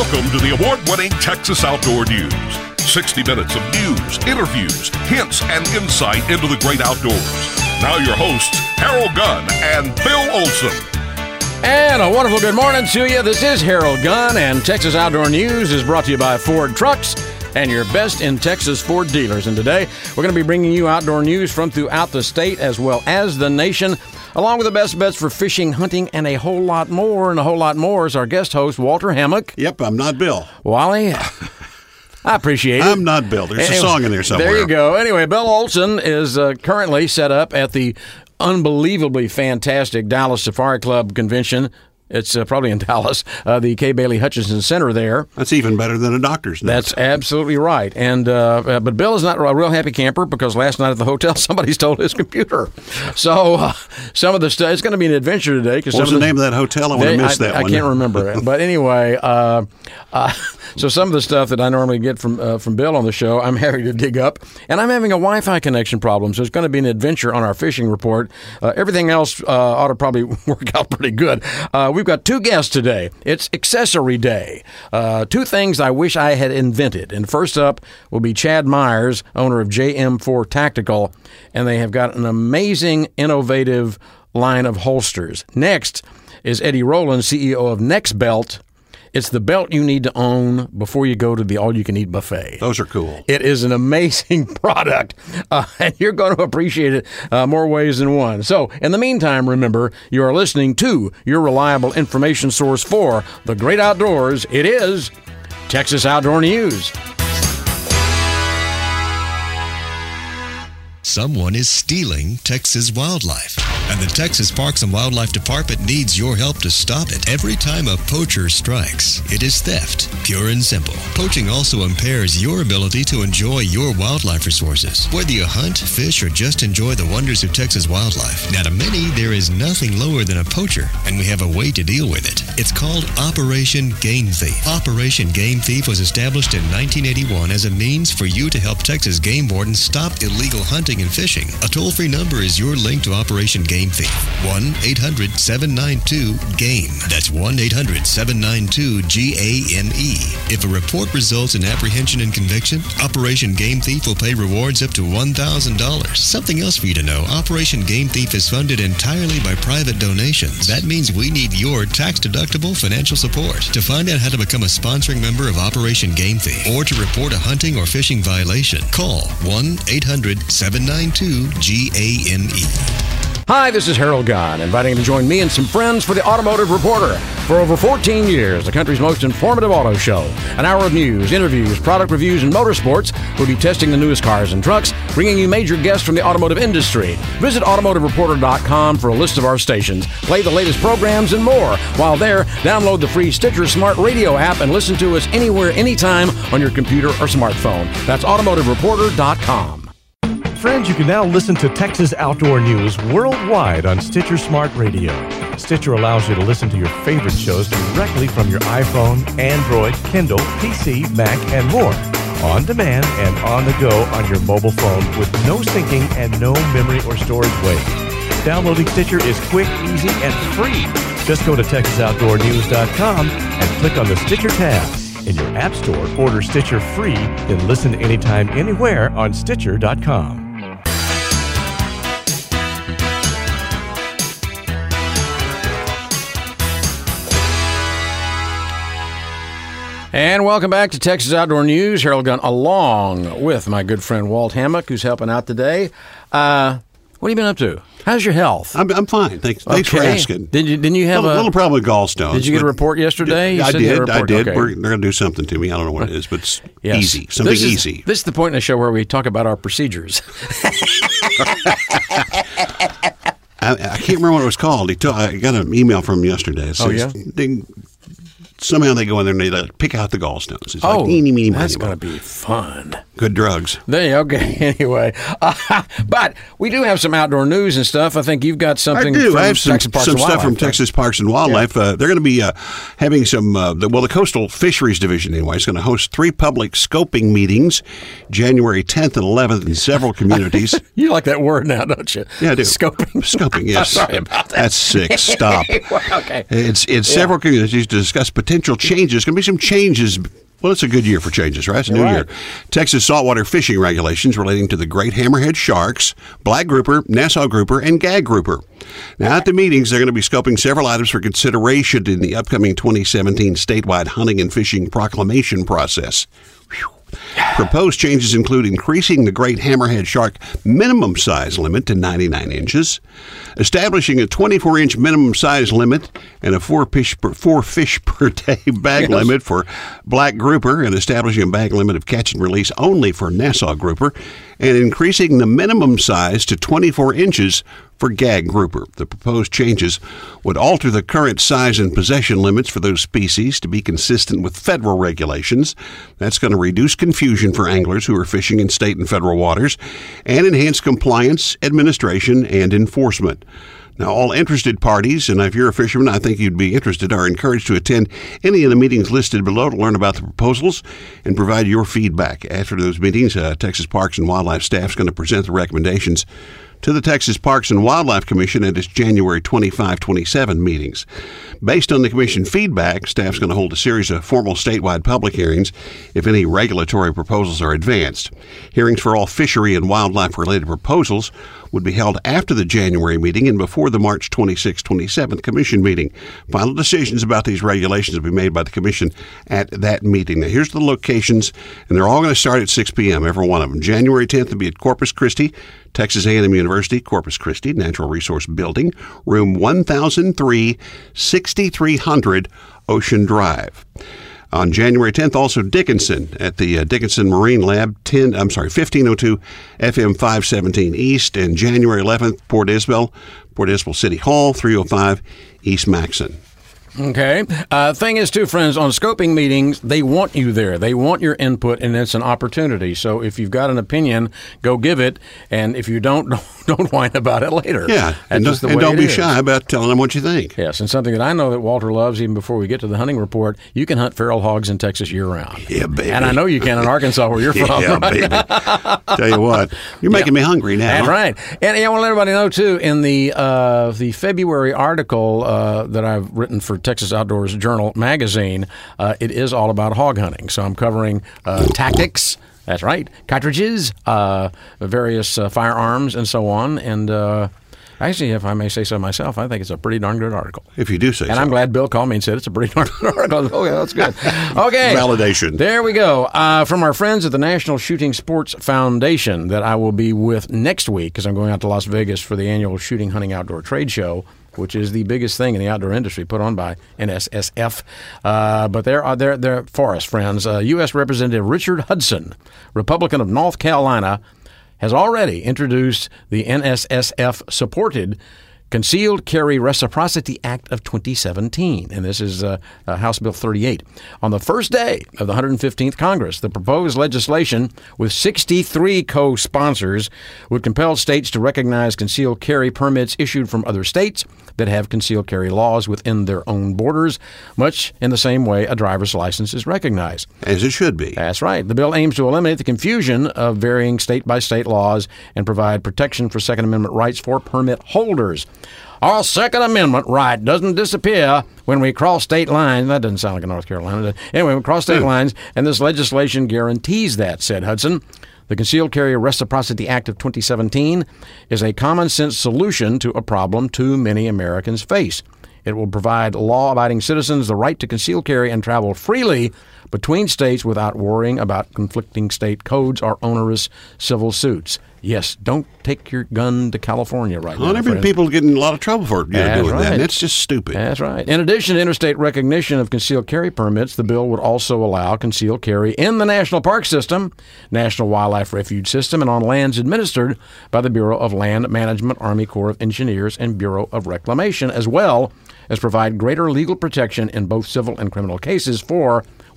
Welcome to the award-winning Texas Outdoor News. 60 minutes of news, interviews, hints, and insight into the great outdoors. Now your hosts, Harold Gunn and Bill Olson. And a wonderful good morning to you. This is Harold Gunn, and Texas Outdoor News is brought to you by Ford Trucks and your best in Texas Ford dealers. And today, we're going to be bringing you outdoor news from throughout the state as well as the nation, along with the best bets for fishing, hunting, and a whole lot more. And a whole lot more is our guest host, Walter Hammock. Yep, I'm not Bill. Wally, I appreciate it. I'm not Bill. There's a song in there somewhere. There you go. Anyway, Bill Olson is currently set up at the unbelievably fantastic Dallas Safari Club convention. It's probably in Dallas, the Kay Bailey Hutchinson Center there. That's even better than a doctor's note. That's absolutely right. And but Bill is not a real happy camper because last night at the hotel somebody stole his computer. So some of the stuff, it's going to be an adventure today. What was the name of that hotel? I would have missed that one. I can't remember it. But anyway, so some of the stuff that I normally get from Bill on the show, I'm having to dig up. And I'm having a Wi-Fi connection problem, so it's going to be an adventure on our fishing report. Everything else ought to probably work out pretty good. We've got two guests today. It's Accessory Day. Two things I wish I had invented. And first up will be Chad Myers, owner of JM4 Tactical, and they have got an amazing, innovative line of holsters. Next is Eddie Rowland, CEO of Next Belt. It's the belt you need to own before you go to the all-you-can-eat buffet. Those are cool. It is an amazing product, and you're going to appreciate it more ways than one. So, in the meantime, remember, you are listening to your reliable information source for the great outdoors. It is Texas Outdoor News. Someone is stealing Texas wildlife, and the Texas Parks and Wildlife Department needs your help to stop it. Every time a poacher strikes, it is theft, pure and simple. Poaching also impairs your ability to enjoy your wildlife resources. Whether you hunt, fish, or just enjoy the wonders of Texas wildlife, now to many, there is nothing lower than a poacher, and we have a way to deal with it. It's called Operation Game Thief. Operation Game Thief was established in 1981 as a means for you to help Texas game wardens stop illegal hunting and fishing. A toll-free number is your link to Operation Game Thief. 1-800-792-GAME. That's 1-800-792-GAME. If a report results in apprehension and conviction, Operation Game Thief will pay rewards up to $1,000. Something else for you to know, Operation Game Thief is funded entirely by private donations. That means we need your tax-deductible financial support. To find out how to become a sponsoring member of Operation Game Thief or to report a hunting or fishing violation, call 1-800-792-GAME. Hi, this is Harold Gunn, inviting you to join me and some friends for the Automotive Reporter. For over 14 years, the country's most informative auto show. An hour of news, interviews, product reviews, and motorsports. We'll be testing the newest cars and trucks, bringing you major guests from the automotive industry. Visit automotivereporter.com for a list of our stations, play the latest programs, and more. While there, download the free Stitcher Smart Radio app and listen to us anywhere, anytime on your computer or smartphone. That's automotivereporter.com. Friends, you can now listen to Texas Outdoor News worldwide on Stitcher Smart Radio. Stitcher allows you to listen to your favorite shows directly from your iPhone, Android, Kindle, PC, Mac, and more. On demand and on the go on your mobile phone with no syncing and no memory or storage waste. Downloading Stitcher is quick, easy, and free. Just go to TexasOutdoorNews.com and click on the Stitcher tab. In your app store, order Stitcher free, then listen anytime, anywhere on Stitcher.com. And welcome back to Texas Outdoor News. Harold Gunn along with my good friend Walt Hammock, who's helping out today. What have you been up to? How's your health? I'm fine. Thanks for asking. Didn't you have a little problem with gallstones? Did you get a report yesterday? I did. Okay. They're going to do something to me. I don't know what it is, but it's easy. Something easy. This is the point in the show where we talk about our procedures. I can't remember what it was called. I got an email from him yesterday. It says, somehow they go in there and they pick out the gallstones. It's that's going to be fun. Good drugs. Okay. Anyway, but we do have some outdoor news and stuff. I think you've got something. I do. From I have some Texas Parks and stuff Wildlife, from right? Texas Parks and Wildlife. They're going to be having some. The Coastal Fisheries Division anyway is going to host 3 public scoping meetings, January 10th and 11th in several communities. You like that word now, don't you? Yeah, I do. Scoping. Scoping. Yes. Sorry about that. That's sick. Stop. Okay. It's several communities to discuss potential changes. There's going to be some changes. Well, it's a good year for changes, right? It's a new year. Texas saltwater fishing regulations relating to the great hammerhead sharks, black grouper, Nassau grouper, and gag grouper. Now, at the meetings, they're going to be scoping several items for consideration in the upcoming 2017 statewide hunting and fishing proclamation process. Whew. Proposed changes include increasing the great hammerhead shark minimum size limit to 99 inches, establishing a 24-inch minimum size limit and a 4 fish per day bag limit for black grouper, and establishing a bag limit of catch and release only for Nassau grouper, and increasing the minimum size to 24 inches for gag grouper. The proposed changes would alter the current size and possession limits for those species to be consistent with federal regulations. That's going to reduce confusion for anglers who are fishing in state and federal waters and enhance compliance, administration, and enforcement. Now, all interested parties, and if you're a fisherman, I think you'd be interested, are encouraged to attend any of the meetings listed below to learn about the proposals and provide your feedback. After those meetings, Texas Parks and Wildlife staff is going to present the recommendations to the Texas Parks and Wildlife Commission at its January 25-27 meetings. Based on the Commission feedback, staff's going to hold a series of formal statewide public hearings if any regulatory proposals are advanced. Hearings for all fishery and wildlife-related proposals would be held after the January meeting and before the March 26-27 Commission meeting. Final decisions about these regulations will be made by the Commission at that meeting. Now, here's the locations, and they're all going to start at 6 p.m., every one of them. January 10th will be at Corpus Christi, Texas A&M University, Corpus Christi, Natural Resource Building, room 1003, 6300 Ocean Drive. On January 10th, also Dickinson at the Dickinson Marine Lab, 1502 FM 517 East, and January 11th, Port Isabel City Hall, 305 East Maxon. Okay. Thing is, too, friends, on scoping meetings, they want you there. They want your input, and it's an opportunity. So if you've got an opinion, go give it. And if you don't whine about it later. Yeah. And don't be shy about telling them what you think. Yes. And something that I know that Walter loves, even before we get to the hunting report, you can hunt feral hogs in Texas year-round. Yeah, baby. And I know you can in Arkansas, where you're from. Yeah, baby. Tell you what, you're making me hungry now. That's right. And I want to let everybody know, too, in the February article that I've written for Texas Outdoors Journal magazine, it is all about hog hunting. So I'm covering tactics. That's right. Cartridges, various firearms, and so on. And actually, if I may say so myself, I think it's a pretty darn good article. If you do say so. And I'm glad Bill called me and said it's a pretty darn good article. Oh, yeah, that's good. Okay. Validation. There we go. From our friends at the National Shooting Sports Foundation that I will be with next week, because I'm going out to Las Vegas for the annual Shooting Hunting Outdoor Trade Show, which is the biggest thing in the outdoor industry put on by NSSF. But they're for us, friends. U.S. Representative Richard Hudson, Republican of North Carolina, has already introduced the NSSF-supported Concealed Carry Reciprocity Act of 2017, and this is House Bill 38. On the first day of the 115th Congress, the proposed legislation, with 63 co-sponsors, would compel states to recognize concealed carry permits issued from other states that have concealed carry laws within their own borders, much in the same way a driver's license is recognized. As it should be. That's right. The bill aims to eliminate the confusion of varying state-by-state laws and provide protection for Second Amendment rights for permit holders. Our Second Amendment right doesn't disappear when we cross state lines. That doesn't sound like a North Carolina. Anyway, we cross state lines, and this legislation guarantees that, said Hudson. The Concealed Carry Reciprocity Act of 2017 is a common-sense solution to a problem too many Americans face. It will provide law-abiding citizens the right to conceal carry and travel freely between states without worrying about conflicting state codes or onerous civil suits. Yes, don't take your gun to California right now. Well, there have been people getting in a lot of trouble for doing that. And that's just stupid. That's right. In addition to interstate recognition of concealed carry permits, the bill would also allow concealed carry in the National Park System, National Wildlife Refuge System, and on lands administered by the Bureau of Land Management, Army Corps of Engineers, and Bureau of Reclamation, as well as provide greater legal protection in both civil and criminal cases for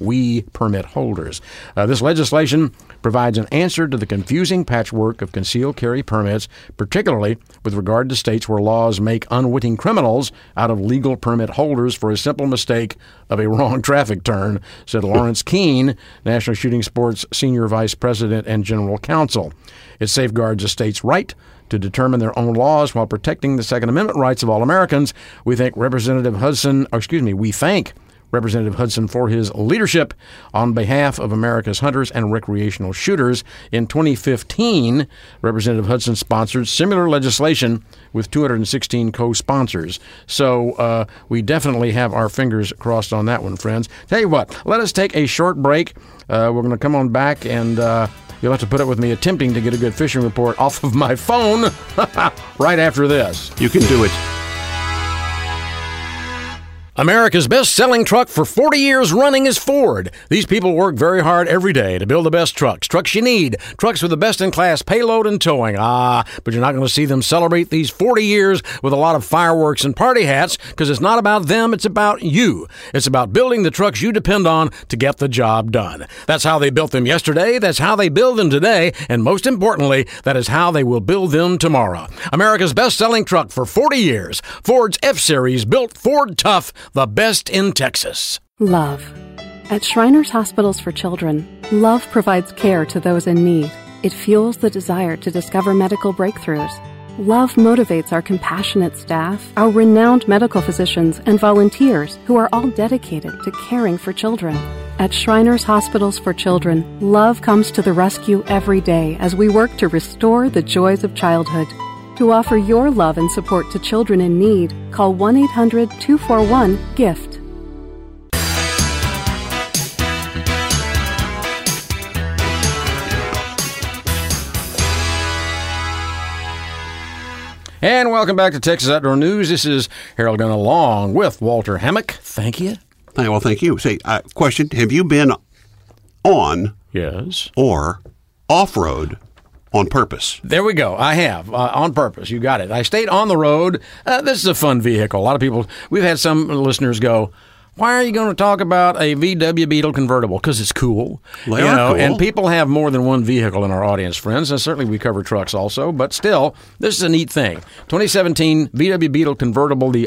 We permit holders. This legislation provides an answer to the confusing patchwork of concealed carry permits, particularly with regard to states where laws make unwitting criminals out of legal permit holders for a simple mistake of a wrong traffic turn, said Lawrence Keene, National Shooting Sports Senior Vice President and General Counsel. It safeguards a state's right to determine their own laws while protecting the Second Amendment rights of all Americans. We thank Representative Hudson for his leadership on behalf of America's hunters and recreational shooters. In 2015, Representative Hudson sponsored similar legislation with 216 co-sponsors. So we definitely have our fingers crossed on that one, friends. Tell you what, let us take a short break. We're going to come on back, and you'll have to put up with me attempting to get a good fishing report off of my phone right after this. You can do it. America's best-selling truck for 40 years running is Ford. These people work very hard every day to build the best trucks you need, trucks with the best-in-class payload and towing. But you're not going to see them celebrate these 40 years with a lot of fireworks and party hats, because it's not about them, it's about you. It's about building the trucks you depend on to get the job done. That's how they built them yesterday, that's how they build them today, and most importantly, that is how they will build them tomorrow. America's best-selling truck for 40 years, Ford's F-Series, built Ford tough, the best in Texas. Love. At Shriners Hospitals for Children, love provides care to those in need. It fuels the desire to discover medical breakthroughs. Love motivates our compassionate staff, our renowned medical physicians, and volunteers who are all dedicated to caring for children. At Shriners Hospitals for Children, love comes to the rescue every day as we work to restore the joys of childhood. To offer your love and support to children in need, call 1-800-241-GIFT. And welcome back to Texas Outdoor News. This is Harold Gunn along with Walter Hammock. Thank you. Well, thank you. Say, question, have you been on or off-road on purpose? There we go. I have, on purpose. You got it. I stayed on the road. This is a fun vehicle. A lot of people, we've had some listeners go, why are you going to talk about a VW Beetle convertible? Because it's cool. They are cool. And people have more than one vehicle in our audience, friends. And certainly we cover trucks also. But still, this is a neat thing. 2017 VW Beetle convertible, the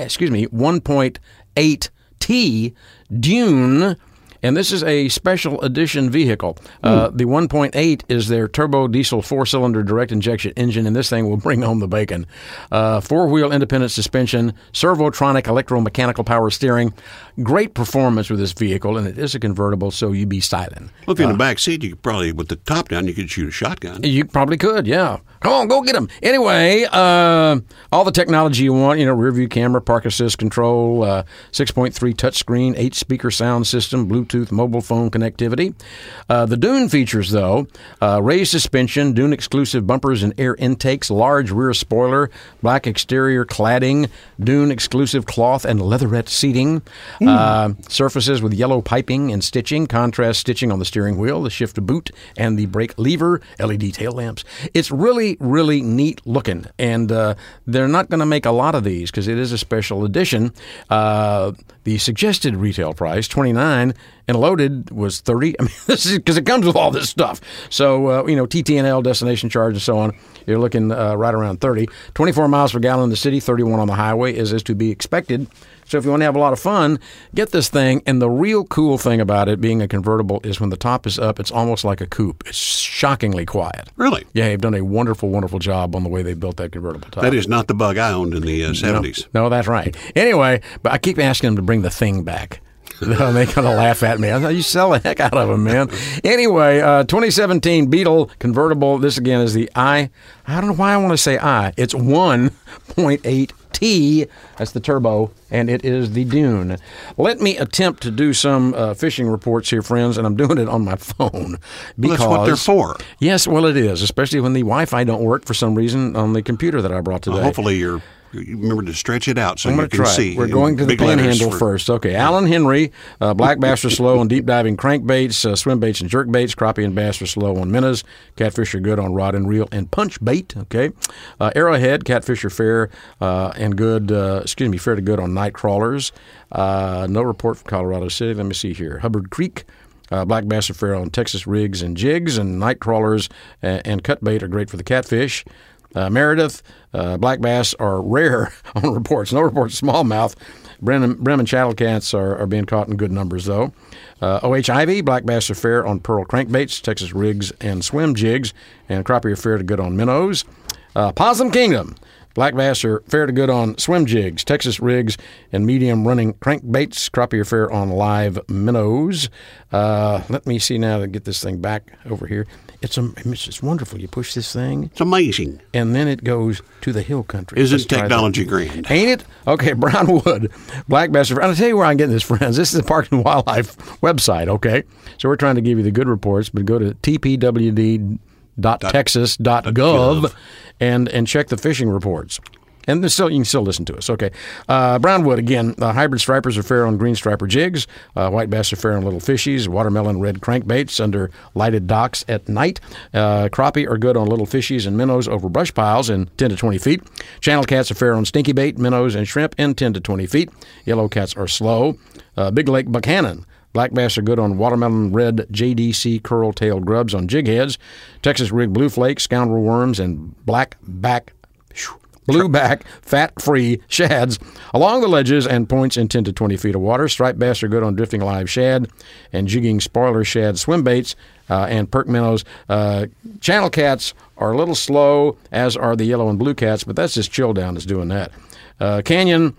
1.8T Dune. And this is a special edition vehicle. The 1.8 is their turbo diesel 4-cylinder direct injection engine, and this thing will bring home the bacon. 4-wheel independent suspension, servotronic electromechanical power steering. Great performance with this vehicle, and it is a convertible, so you be styling. Well, if you're in the back seat, you could probably, with the top down, you could shoot a shotgun. You probably could, yeah. Come on, go get them. Anyway, all the technology you want, rear view camera, park assist control, 6.3 touchscreen, 8-speaker sound system, Bluetooth mobile phone connectivity. The Dune features, though, raised suspension, Dune exclusive bumpers and air intakes, large rear spoiler, black exterior cladding, Dune exclusive cloth and leatherette seating, surfaces with yellow piping and stitching, contrast stitching on the steering wheel, the shift boot, and the brake lever, LED tail lamps. It's really, really neat looking, and they're not going to make a lot of these because it is a special edition. The suggested retail price, $29, and loaded was $30. I mean, this is because it comes with all this stuff. So, TTNL, destination charge, and so on, you're looking right around $30. 24 miles per gallon in the city, 31 on the highway, as is to be expected. So if you want to have a lot of fun, get this thing. And the real cool thing about it being a convertible is when the top is up, it's almost like a coupe. It's shockingly quiet. Really? Yeah, they've done a wonderful, wonderful job on the way they built that convertible top. That is not the bug I owned in the 70s. No, that's right. Anyway, but I keep asking them to bring the thing back. They're going to laugh at me. I thought, you sell the heck out of them, man. Anyway, 2017 Beetle convertible. This, again, is the I don't know why I want to say It's 1.8T. That's the turbo, and it is the Dune. Let me attempt to do some fishing reports here, friends, and I'm doing it on my phone. Because, well, that's what they're for. Yes, well, it is, especially when the Wi-Fi don't work for some reason on the computer that I brought today. Well, hopefully your You remember to stretch it out so I'm you going to can try. see. We're going to the big letters panhandle for- first. Okay, Allen Henry, black bass are slow on deep diving crankbaits, swim baits and jerk baits. Crappie and bass are slow on minnows. Catfish are good on rod and reel and punch bait. Okay, Arrowhead, catfish are fair and good. Fair to good on night crawlers. No report from Colorado City. Let me see here. Hubbard Creek. Black bass are fair on Texas rigs and jigs, and night crawlers and cut bait are great for the catfish. Meredith, black bass are rare on reports. No reports of smallmouth. Bremen chattel cats are being caught in good numbers, though. O.H. Ivy, black bass are fair on pearl crankbaits, Texas rigs and swim jigs, and crappie are fair to good on minnows. Possum Kingdom, black bass are fair to good on swim jigs, Texas rigs, and medium running crankbaits. Crappie are fair on live minnows. Let me see now to get this thing back over here. It's wonderful. You push this thing, It's amazing. and then it goes to the hill country. Isn't Let's try that. technology grand? Ain't it? Okay, Brownwood, black bass. I'll tell you where I'm getting this, friends. This is the Park and Wildlife website, okay? So we're trying to give you the good reports, but go to tpwd.texas.gov and check the fishing reports. And you can still listen to us. Okay. Brownwood, again, hybrid stripers are fair on green striper jigs. White bass are fair on little fishies. Watermelon red crankbaits under lighted docks at night. Crappie are good on little fishies and minnows over brush piles in 10 to 20 feet. Channel cats are fair on stinky bait, minnows, and shrimp in 10 to 20 feet. Yellow cats are slow. Big Lake Buchanan. Black bass are good on watermelon red JDC curl-tailed grubs on jig heads. Texas rig blue flake, scoundrel worms, and blueback, fat-free shads along the ledges and points in 10 to 20 feet of water. Striped bass are good on drifting live shad and jigging spoiler shad swim baits and perk minnows. Channel cats are a little slow, as are the yellow and blue cats, but that's just chill down that's doing that. Canyon...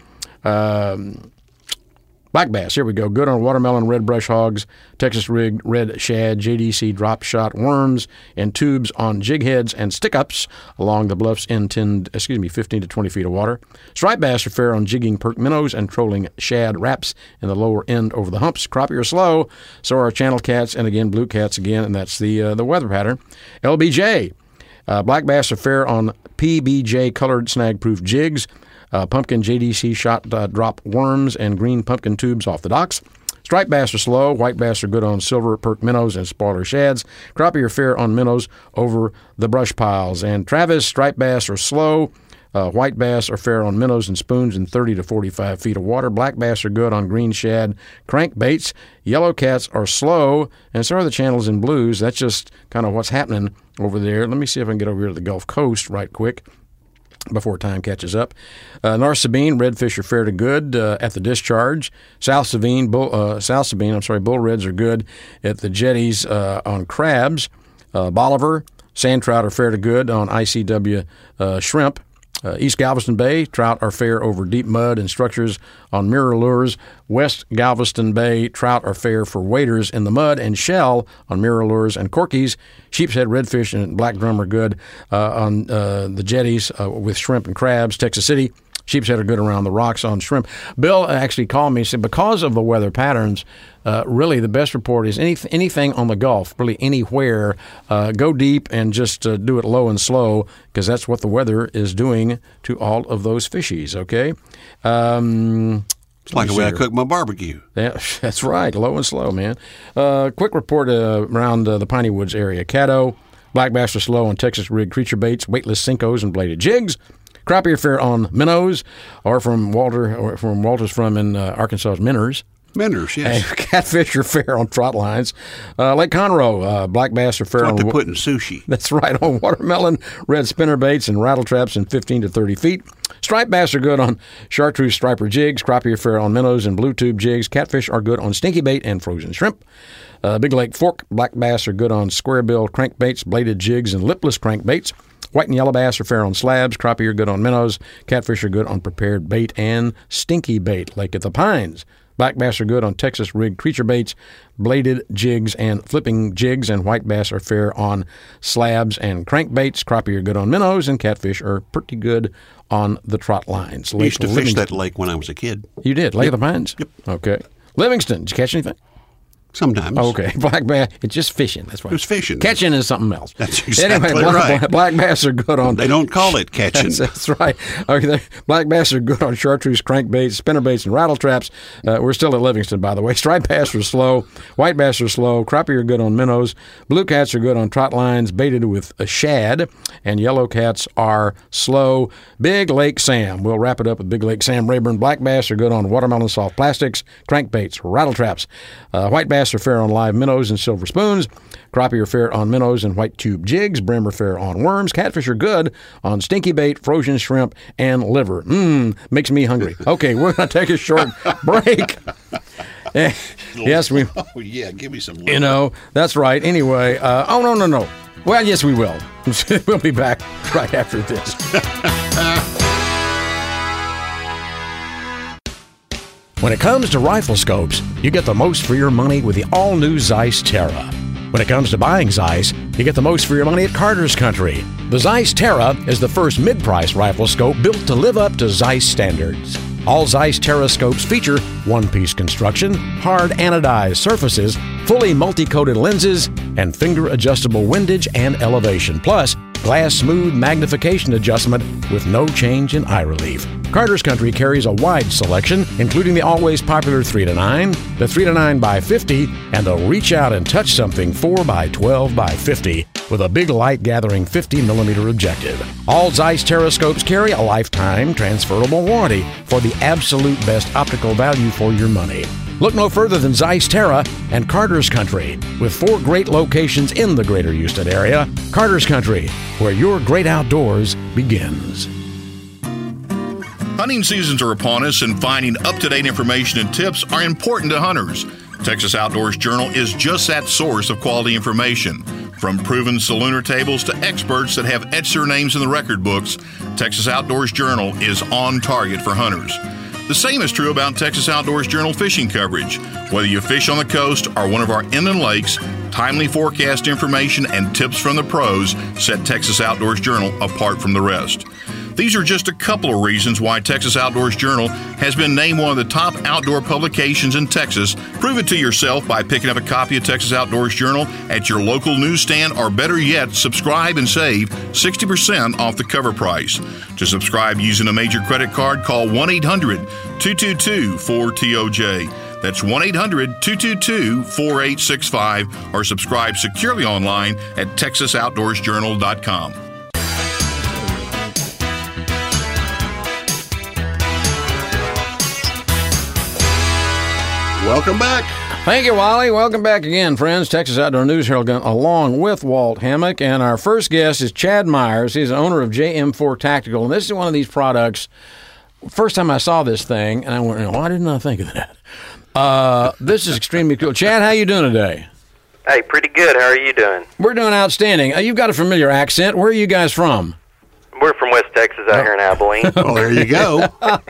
Black bass, here we go. Good on watermelon red brush hogs, Texas rig red shad, JDC drop shot worms, and tubes on jig heads and stick-ups along the bluffs in 15 to 20 feet of water. Striped bass are fair on jigging perk minnows and trolling shad wraps in the lower end over the humps. Crappie are slow, so are channel cats, and again, blue cats again, and that's the weather pattern. LBJ, black bass are fair on PBJ colored snag-proof jigs. Pumpkin JDC shot drop worms and green pumpkin tubes off the docks. Striped bass are slow. White bass are good on silver perk minnows and spoiler shads. Crappie are fair on minnows over the brush piles. And Travis, striped bass are slow. White bass are fair on minnows and spoons in 30 to 45 feet of water. Black bass are good on green shad crankbaits. Yellow cats are slow, and so are the channels in blues. That's just kind of what's happening over there. Let me see if I can get over here to the Gulf Coast right quick before time catches up. North Sabine, redfish are fair to good at the discharge. South Sabine, bull reds are good at the jetties on crabs. Bolivar, sand trout are fair to good on ICW shrimp. East Galveston Bay, trout are fair over deep mud and structures on mirror lures. West Galveston Bay, trout are fair for waders in the mud and shell on mirror lures and corkies. Sheepshead redfish and black drum are good on the jetties with shrimp and crabs. Texas City, sheepshead are good around the rocks on shrimp. Bill actually called me and said because of the weather patterns, really the best report is anything on the Gulf, really anywhere. Go deep and just do it low and slow because that's what the weather is doing to all of those fishies, okay? It's like the way I cook my barbecue. That's right, low and slow, man. Quick report around the Piney Woods area. Caddo, black bass are slow on Texas rig creature baits, weightless Cincos, and bladed jigs. Crappie are fair on minnows, or from Walter's from in Arkansas's Minners. Minners, yes. Catfish are fair on trot lines. Lake Conroe, black bass are fair What on... they put in sushi. That's right, on watermelon, red spinner baits, and rattle traps in 15 to 30 feet. Striped bass are good on chartreuse striper jigs. Crappie are fair on minnows and blue tube jigs. Catfish are good on stinky bait and frozen shrimp. Big Lake Fork, black bass are good on square bill crankbaits, bladed jigs, and lipless crankbaits. White and yellow bass are fair on slabs. Crappie are good on minnows. Catfish are good on prepared bait and stinky bait, like at the Pines. Black bass are good on Texas rig creature baits, bladed jigs, and flipping jigs. And white bass are fair on slabs and crankbaits. Crappie are good on minnows, and catfish are pretty good on the trot lines. I used to fish that lake when I was a kid. You did? Lake of the Pines? Yep. Okay. Livingston, did you catch anything? Sometimes. Okay, black bass. It's just fishing. That's right. It was fishing. Catching is something else. That's exactly anyway, right. Black bass are good on. They don't call it catching. That's right. Okay, black bass are good on chartreuse, crankbaits, spinnerbaits, and rattle traps. We're still at Livingston, by the way. Striped bass are slow. White bass are slow. Crappie are good on minnows. Blue cats are good on trot lines baited with a shad. And yellow cats are slow. Big Lake Sam. We'll wrap it up with Big Lake Sam Rayburn. Black bass are good on watermelon soft plastics, crankbaits, rattle traps. White bass are fair on live minnows and silver spoons. Crappie are fair on minnows and white tube jigs. Brim are fair on worms. Catfish are good on stinky bait, frozen shrimp, and liver. Makes me hungry. Okay, we're going to take a short break. Yes, we. Oh, yeah, give me some liver. You know, that's right. Anyway, no. Well, yes, we will. We'll be back right after this. When it comes to rifle scopes, you get the most for your money with the all-new Zeiss Terra. When it comes to buying Zeiss, you get the most for your money at Carter's Country. The Zeiss Terra is the first mid-price rifle scope built to live up to Zeiss standards. All Zeiss Terra scopes feature one-piece construction, hard anodized surfaces, fully multi-coated lenses, and finger-adjustable windage and elevation, plus glass smooth magnification adjustment with no change in eye relief. Carter's Country carries a wide selection, including the always popular 3-9, the 3-9x50, and the reach out and touch something 4x12x50 with a big light gathering 50mm objective. All Zeiss Terra scopes carry a lifetime transferable warranty for the absolute best optical value for your money. Look no further than Zeiss Terra and Carter's Country, with 4 great locations in the greater Houston area. Carter's Country, where your great outdoors begins. Hunting seasons are upon us, and finding up-to-date information and tips are important to hunters. Texas Outdoors Journal is just that source of quality information. From proven salooner tables to experts that have etched their names in the record books, Texas Outdoors Journal is on target for hunters. The same is true about Texas Outdoors Journal fishing coverage. Whether you fish on the coast or one of our inland lakes, timely forecast information and tips from the pros set Texas Outdoors Journal apart from the rest. These are just a couple of reasons why Texas Outdoors Journal has been named one of the top outdoor publications in Texas. Prove it to yourself by picking up a copy of Texas Outdoors Journal at your local newsstand, or better yet, subscribe and save 60% off the cover price. To subscribe using a major credit card, call 1-800-222-4TOJ. That's 1-800-222-4865, or subscribe securely online at texasoutdoorsjournal.com. Welcome back. Thank you, Wally. Welcome back again, friends. Texas Outdoor News, Harold Gunn, along with Walt Hammock. And our first guest is Chad Myers. He's an owner of JM4 Tactical. And this is one of these products. First time I saw this thing, and I went, why didn't I think of that? This is extremely cool. Chad, how you doing today? Hey, pretty good. How are you doing? We're doing outstanding. You've got a familiar accent. Where are you guys from? We're from West Texas, out here in Abilene. Oh, there you go.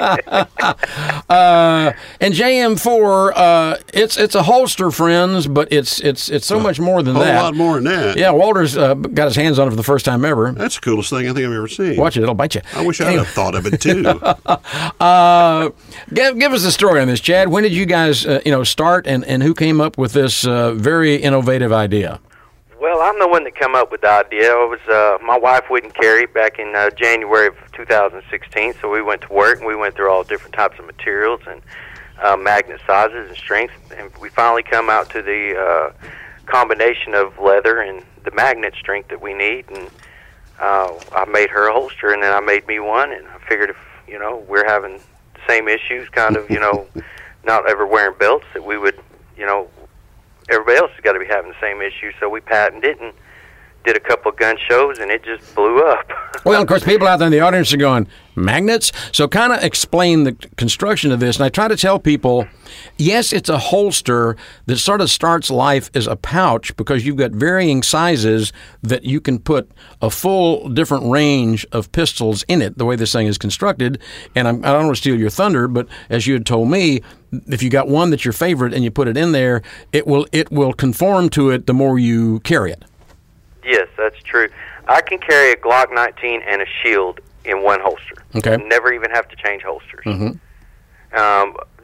And JM4, it's a holster, friends, but it's so much more than that. A whole lot more than that. Yeah, Walter's got his hands on it for the first time ever. That's the coolest thing I think I've ever seen. Watch it; it'll bite you. I wish I'd have thought of it too. Give us the story on this, Chad. When did you guys, start, and who came up with this very innovative idea? Well, I'm the one that come up with the idea. It was my wife wouldn't carry back in January of 2016, so we went to work and we went through all different types of materials and magnet sizes and strengths, and we finally come out to the combination of leather and the magnet strength that we need. And I made her a holster, and then I made me one, and I figured if we're having the same issues, kind of not ever wearing belts, that we would everybody else has got to be having the same issue, so we patented it and did a couple of gun shows, and it just blew up. Well, of course, people out there in the audience are going, magnets? So kind of explain the construction of this, and I try to tell people, yes, it's a holster that sort of starts life as a pouch because you've got varying sizes that you can put a full different range of pistols in it, the way this thing is constructed. And I don't want to steal your thunder, but as you had told me, if you got one that's your favorite and you put it in there, it will conform to it the more you carry it. Yes, that's true. I can carry a Glock 19 and a Shield in one holster. Okay. Never even have to change holsters. Mm-hmm.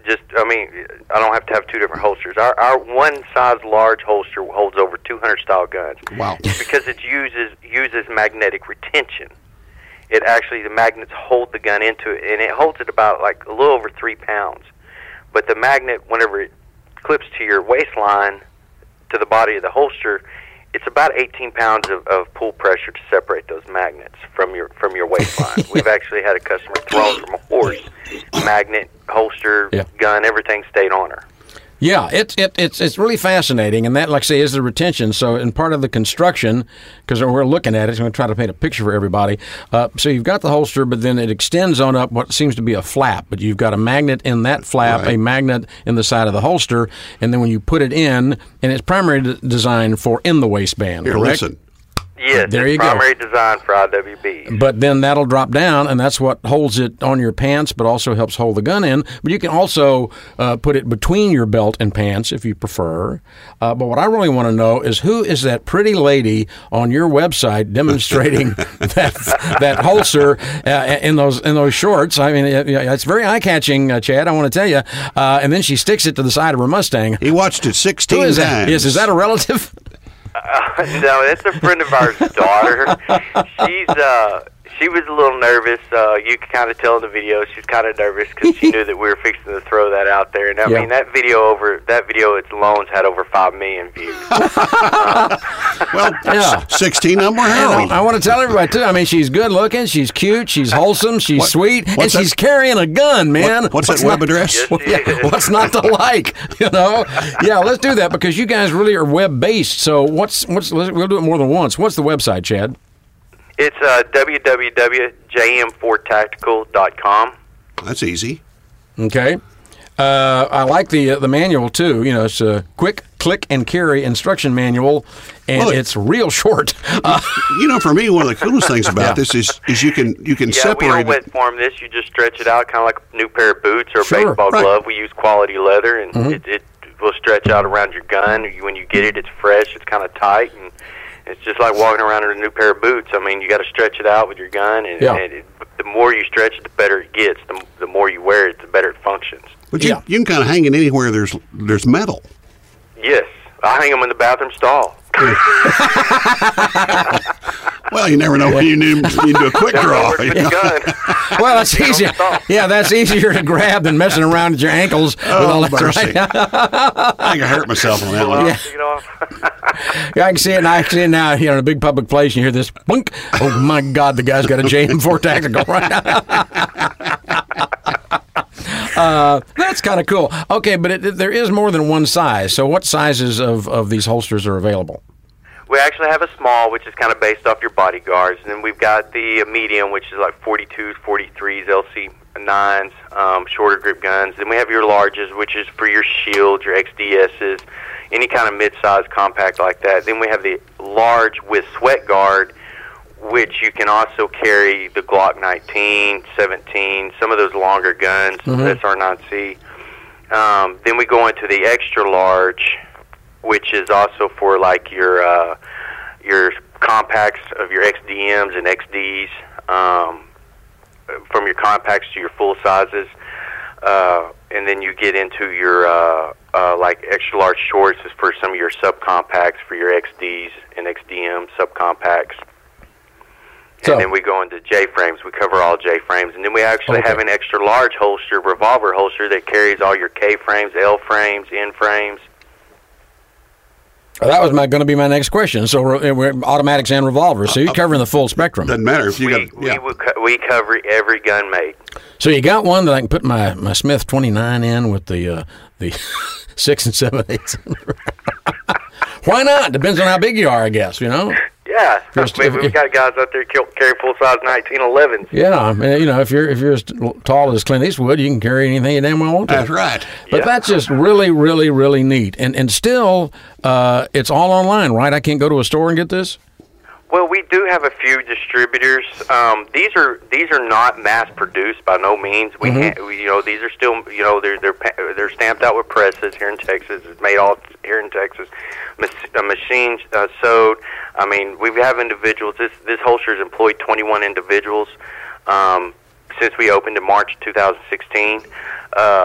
I don't have to have two different holsters. Our one size large holster holds over 200 style guns. Wow. Because it uses magnetic retention. It actually, the magnets hold the gun into it, and it holds it about like a little over 3 pounds. But the magnet, whenever it clips to your waistline, to the body of the holster, it's about 18 pounds of pull pressure to separate those magnets from your waistline. We've actually had a customer thrown from a horse. Magnet, holster, gun, everything stayed on her. Yeah, it's really fascinating, and that, like I say, is the retention. So, in part of the construction, because we're looking at it, so I'm going to try to paint a picture for everybody. So you've got the holster, but then it extends on up what seems to be a flap. But you've got a magnet in that flap, a magnet in the side of the holster, and then when you put it in, and it's primarily designed for in the waistband. Here, correct? listen. Yes, there you it's primary design for IWB. But then that'll drop down, and that's what holds it on your pants, but also helps hold the gun in. But you can also put it between your belt and pants if you prefer. But what I really want to know is who is that pretty lady on your website demonstrating that holster in those shorts? I mean, it's very eye-catching, Chad, I want to tell you. And then she sticks it to the side of her Mustang. He watched it 16 times. Yes, is that a relative? No, it's a friend of ours' daughter. She was a little nervous. You could kind of tell in the video she was kind of nervous because she knew that we were fixing to throw that out there. And I mean, that video its alone had over 5 million views. Well, 16 of them were heroin. I want to tell everybody too. I mean, she's good looking, she's cute, she's wholesome, she's sweet, and she's carrying a gun, man. What's that web address? What's not to like? You know? Yeah, let's do that because you guys really are web based. So we'll do it more than once. What's the website, Chad? It's www.jm4tactical.com. That's easy. Okay. I like the manual too. You know, it's a quick click and carry instruction manual, and it's real short. For me, one of the coolest things about this is you can separate. We don't wet form this. You just stretch it out, kind of like a new pair of boots or a baseball glove. We use quality leather, and it will stretch out around your gun. When you get it, it's fresh. It's kind of tight, and it's just like walking around in a new pair of boots. I mean, you got to stretch it out with your gun, and the more you stretch it, the better it gets. The more you wear it, the better it functions. But you can kind of hang it anywhere there's metal. Yes, I hang them in the bathroom stall. Well, you never know when you need to do a quick draw. Well, that's easier. Yeah, that's easier to grab than messing around with your ankles. With all that, right? I can hurt myself on that one. Yeah, I can see it, and I can see it now. You know, in a big public place, and you hear this boink. Oh my God, the guy's got a JM4 Tactical right now. That's kind of cool. Okay, but there is more than one size. So what sizes of these holsters are available? We actually have a small, which is kind of based off your bodyguards, and then we've got the medium, which is like 42s, 43s, LC9s, shorter grip guns. Then we have your larges, which is for your shields, your XDSs, any kind of mid-size compact like that. Then we have the large with sweat guard, which you can also carry the Glock 19, 17, some of those longer guns, SR9C. Then we go into the extra large, which is also for like your compacts of your XDMs and XDs, from your compacts to your full sizes. And then you get into your like extra large shorts is for some of your subcompacts for your XDs and XDM subcompacts. And then we go into J-frames. We cover all J-frames. And then we actually have an extra large holster, revolver holster, that carries all your K-frames, L-frames, N-frames. Well, that was going to be my next question. So we're automatics and revolvers. So you're covering the full spectrum. Doesn't matter if you we cover every gun made. So you got one that I can put my Smith 29 in with the 6 and 7/8. Why not? Depends on how big you are, I guess. You know. Yeah, we've got guys out there carry full-size 1911s. Yeah, I mean, you know, if you're as tall as Clint Eastwood, you can carry anything you damn well want to. That's right. But that's just really, really, really neat. And still, it's all online, right? I can't go to a store and get this? Well, we do have a few distributors. These are not mass produced by no means. These are still, they're stamped out with presses here in Texas. It's made all here in Texas. Machines sewed. I mean, we have individuals. This holster has employed 21 individuals since we opened in March 2016.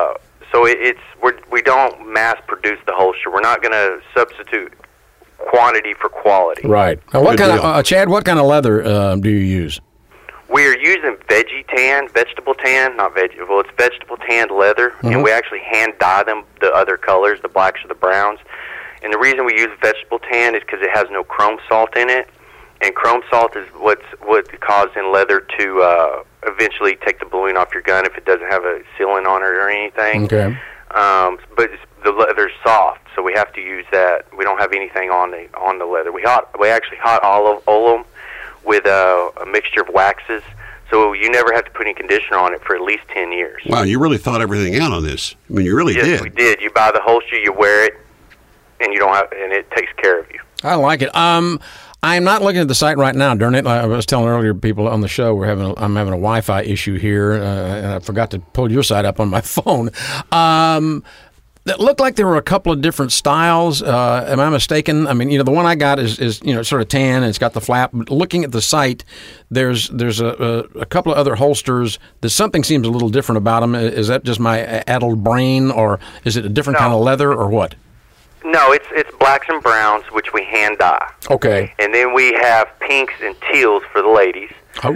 So we don't mass produce the holster. We're not going to substitute quantity for quality. Right. Now, what kind of Chad? What kind of leather do you use? We are using vegetable tan, not veggie. Well, it's vegetable tanned leather, and we actually hand dye them the other colors, the blacks or the browns. And the reason we use vegetable tan is because it has no chrome salt in it, and chrome salt is what causing leather to eventually take the balloon off your gun if it doesn't have a sealant on it or anything. Okay. But the leather's soft, so we have to use that. We don't have anything on the leather. We actually hot oil them with a mixture of waxes, so you never have to put any conditioner on it for at least 10 years. Wow, you really thought everything out on this. I mean, you really did. Yes, we did. You buy the holster, you wear it, and and it takes care of you. I like it. I'm not looking at the site right now, darn it. I was telling earlier people on the show I'm having a Wi-Fi issue here, and I forgot to pull your site up on my phone. That looked like there were a couple of different styles. Am I mistaken? I mean, the one I got is sort of tan and it's got the flap. But looking at the site, there's a couple of other holsters. Something seems a little different about them. Is that just my addled brain, or is it a different kind of leather, or what? No, it's blacks and browns, which we hand dye. Okay. And then we have pinks and teals for the ladies. Oh.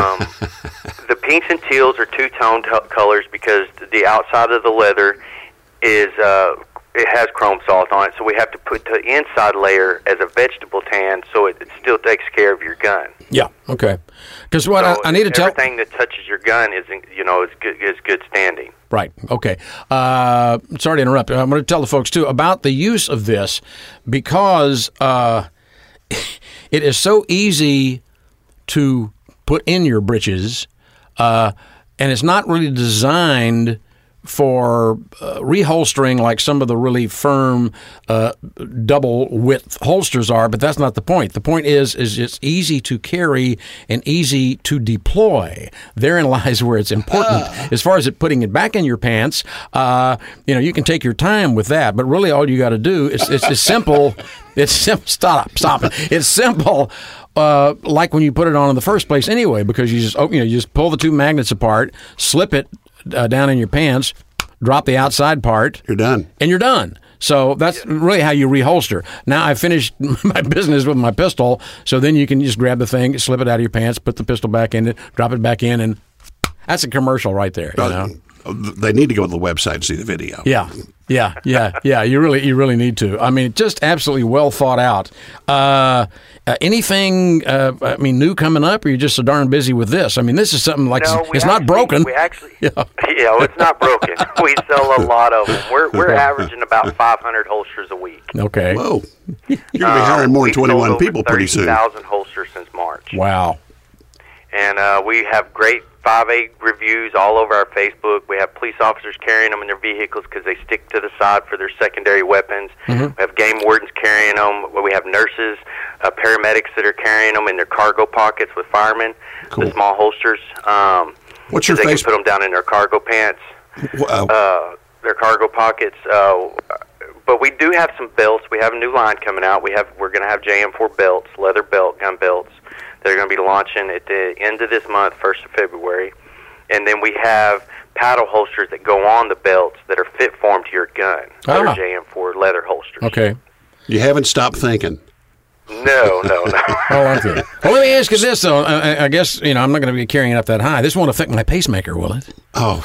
The pinks and teals are two-tone colors because the outside of the leather is it has chrome salt on it, so we have to put the inside layer as a vegetable tan, so it still takes care of your gun. Yeah. Okay. Because I need to tell everything that touches your gun is good standing. Right. Okay. Sorry to interrupt. I'm going to tell the folks too about the use of this because it is so easy to put in your breeches, and it's not really designed for reholstering like some of the really firm double width holsters are, but that's not the point. The point is it's easy to carry and easy to deploy. Therein lies where it's important. As far as putting it back in your pants, you can take your time with that, but really all you got to do is it's simple. It's simple. Stop it. It's simple. Like when you put it on in the first place anyway, because you just pull the two magnets apart, slip it down in your pants, drop the outside part. You're done. And you're done. So that's really how you reholster. Now I finished my business with my pistol, so then you can just grab the thing, slip it out of your pants, put the pistol back in it, drop it back in, and that's a commercial right there. They need to go to the website and see the video. Yeah. You really need to. I mean, just absolutely well thought out. Anything new coming up, or you're just so darn busy with this? I mean, this is something like it's not broken. It's not broken. We sell a lot of them. We're averaging about 500 holsters a week. Okay. Whoa. You're going to be hiring more than 21 people pretty soon. 30,000 holsters since March. Wow. And we have great 5A reviews all over our Facebook. We have police officers carrying them in their vehicles because they stick to the side for their secondary weapons. Mm-hmm. We have game wardens carrying them. We have nurses, paramedics that are carrying them in their cargo pockets with firemen, the small holsters. What's your they can put them down in their cargo pants, their cargo pockets. But we do have some belts. We have a new line coming out. We're going to have JM4 belts, leather belt, gun belts. They're going to be launching at the end of this month, 1st of February. And then we have paddle holsters that go on the belts that are fit formed to your gun. That are JM4 leather holsters. Okay. You haven't stopped thinking. No. Oh, okay. Well, let me ask you this, though. I guess, I'm not going to be carrying it up that high. This won't affect my pacemaker, will it? Oh.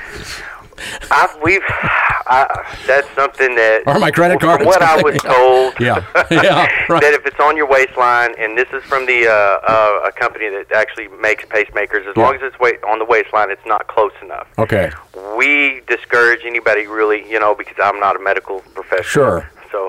That's something that... Or my credit card. From what I was told, right. that if it's on your waistline, and this is from the a company that actually makes pacemakers, as long as it's on the waistline, it's not close enough. Okay. We discourage anybody really, because I'm not a medical professional. Sure. So...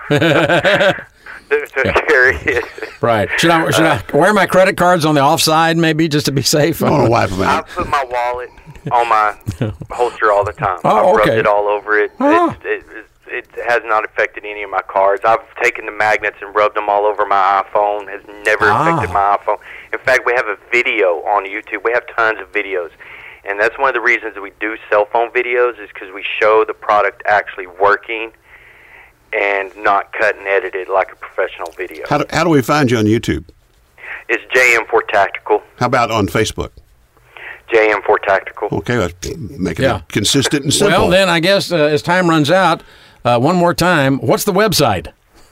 to carry it. Right. Should I wear my credit cards on the offside, maybe, just to be safe? I want to wipe them out. I put my wallet on my holster all the time. Oh, I've rubbed it all over it. Oh. It has not affected any of my cards. I've taken the magnets and rubbed them all over my iPhone. Has never affected my iPhone. In fact, we have a video on YouTube. We have tons of videos. And that's one of the reasons we do cell phone videos is because we show the product actually working and not cut and edited like a professional video. How do we find you on YouTube? It's JM4 Tactical. How about on Facebook? JM Ford Tactical. Okay, let's make it consistent and simple. Well, then I guess as time runs out, one more time, what's the website?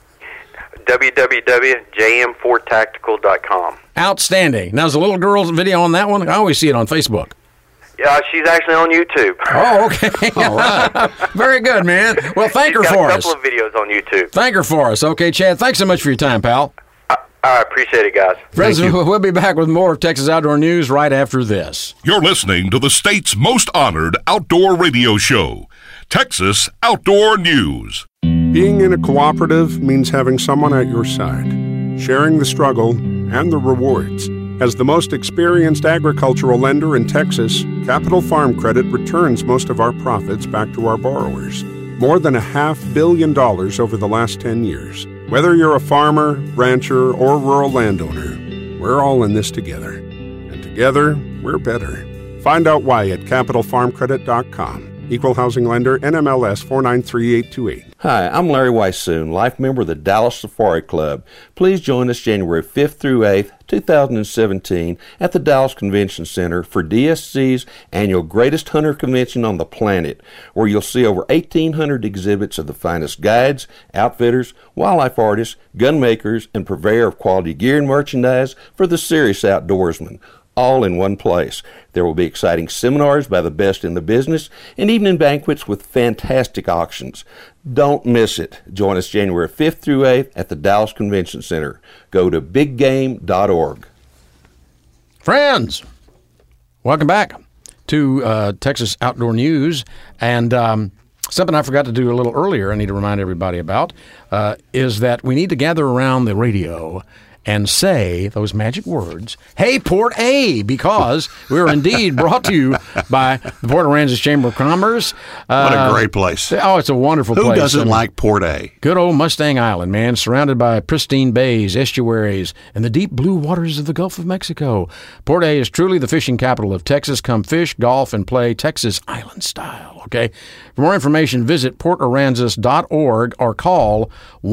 www.jmfordtactical.com. Outstanding. Now, is the little girl's video on that one? I always see it on Facebook. Yeah, she's actually on YouTube. Oh, okay. All right. Very good, man. Well, thank her for us. She's got a couple of videos on YouTube. Thank her for us. Okay, Chad, thanks so much for your time, pal. I appreciate it, guys. Friends, we'll be back with more of Texas Outdoor News right after this. You're listening to the state's most honored outdoor radio show, Texas Outdoor News. Being in a cooperative means having someone at your side, sharing the struggle and the rewards. As the most experienced agricultural lender in Texas, Capital Farm Credit returns most of our profits back to our borrowers. More than $500 million over the last 10 years. Whether you're a farmer, rancher, or rural landowner, we're all in this together. And together, we're better. Find out why at CapitalFarmCredit.com. Equal Housing Lender, NMLS 493828. Hi, I'm Larry Weissoon, life member of the Dallas Safari Club. Please join us January 5th through 8th, 2017 at the Dallas Convention Center for DSC's annual Greatest Hunter Convention on the planet, where you'll see over 1,800 exhibits of the finest guides, outfitters, wildlife artists, gun makers, and purveyor of quality gear and merchandise for the serious outdoorsman, all in one place. There will be exciting seminars by the best in the business and evening banquets with fantastic auctions. Don't miss it. Join us January 5th through 8th at the Dallas Convention Center. Go to biggame.org. Friends, welcome back to Texas Outdoor News. And something I forgot to do a little earlier I need to remind everybody about is that we need to gather around the radio and say those magic words, "Hey, Port A," because we're indeed brought to you by the Port Aransas Chamber of Commerce. What a great place. Oh, it's a wonderful place. Who doesn't like Port A? Good old Mustang Island, man, surrounded by pristine bays, estuaries, and the deep blue waters of the Gulf of Mexico. Port A is truly the fishing capital of Texas. Come fish, golf, and play Texas Island style, okay? For more information, visit portaransas.org or call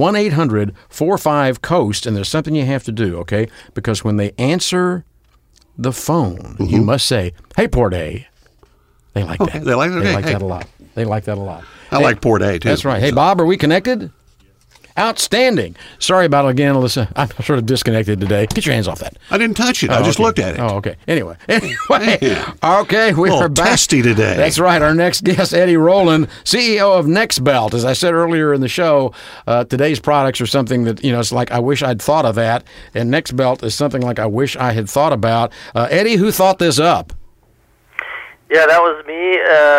1-800-45-COAST, and there's something you have to do, okay? Because when they answer the phone, you must say, "Hey, Port A." They like that. They like that a lot. They like that a lot. I like Port A, too. That's right. Hey, Bob, are we connected? Outstanding. Sorry about it again, Alyssa. I'm sort of disconnected today. Get your hands off that. I didn't touch it. I just looked at it. Oh, okay. Anyway. Okay, we are back. Testy today. That's right. Our next guest, Eddie Rowland, CEO of NextBelt. As I said earlier in the show, today's products are something that, it's like I wish I'd thought of that, and NextBelt is something like I wish I had thought about. Eddie, who thought this up? Yeah, that was me